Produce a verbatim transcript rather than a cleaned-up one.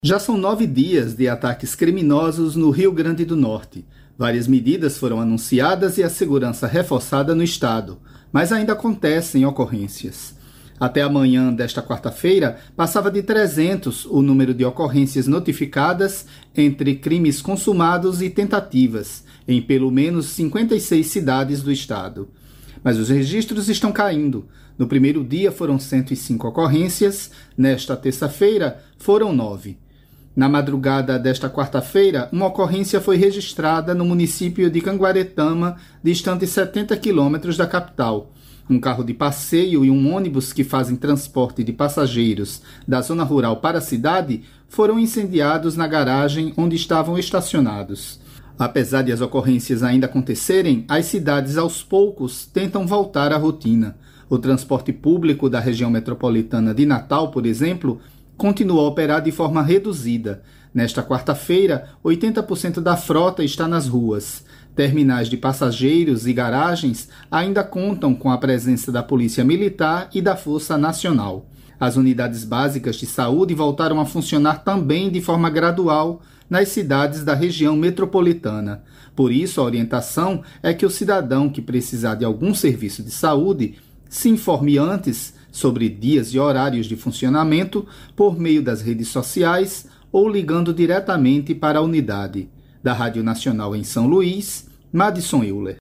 Já são nove dias de ataques criminosos no Rio Grande do Norte. Várias medidas foram anunciadas e a segurança reforçada no estado, mas ainda acontecem ocorrências. Até amanhã desta quarta-feira, passava de trezentos o número de ocorrências notificadas entre crimes consumados e tentativas, em pelo menos cinquenta e seis cidades do estado. Mas os registros estão caindo. No primeiro dia foram cento e cinco ocorrências, nesta terça-feira foram nove. Na madrugada desta quarta-feira, uma ocorrência foi registrada no município de Canguaretama, distante setenta quilômetros da capital. Um carro de passeio e um ônibus que fazem transporte de passageiros da zona rural para a cidade foram incendiados na garagem onde estavam estacionados. Apesar de as ocorrências ainda acontecerem, as cidades aos poucos tentam voltar à rotina. O transporte público da região metropolitana de Natal, por exemplo, continua a operar de forma reduzida. Nesta quarta-feira, oitenta por cento da frota está nas ruas. Terminais de passageiros e garagens ainda contam com a presença da Polícia Militar e da Força Nacional. As unidades básicas de saúde voltaram a funcionar também de forma gradual nas cidades da região metropolitana. Por isso, a orientação é que o cidadão que precisar de algum serviço de saúde se informe antes sobre dias e horários de funcionamento por meio das redes sociais ou ligando diretamente para a unidade. Da Rádio Nacional em São Luís, Madison Euler.